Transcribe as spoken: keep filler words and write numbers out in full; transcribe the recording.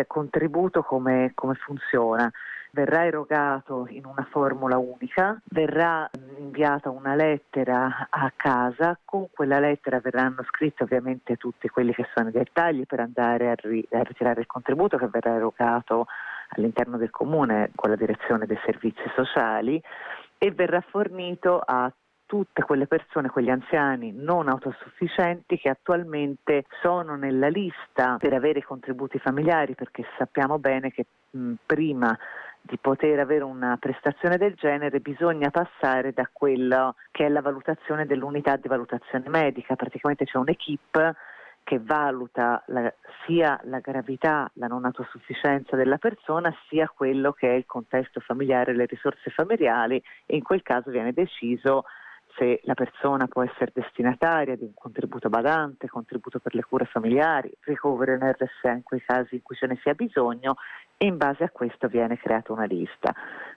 il contributo come, come funziona? Verrà erogato in una formula unica, verrà inviata una lettera a casa, con quella lettera verranno scritti ovviamente tutti quelli che sono i dettagli per andare a, ri- a ritirare il contributo che verrà erogato all'interno del comune con la direzione dei servizi sociali, e verrà fornito a tutte quelle persone, quegli anziani non autosufficienti che attualmente sono nella lista per avere i contributi familiari, perché sappiamo bene che mh, prima di poter avere una prestazione del genere bisogna passare da quello che è la valutazione dell'unità di valutazione medica. Praticamente c'è un'equipe che valuta la, sia la gravità, la non autosufficienza della persona, sia quello che è il contesto familiare, le risorse familiari, e in quel caso viene deciso se la persona può essere destinataria di un contributo badante, contributo per le cure familiari, ricovero in erre esse a in quei casi in cui ce ne sia bisogno, e in base a questo viene creata una lista.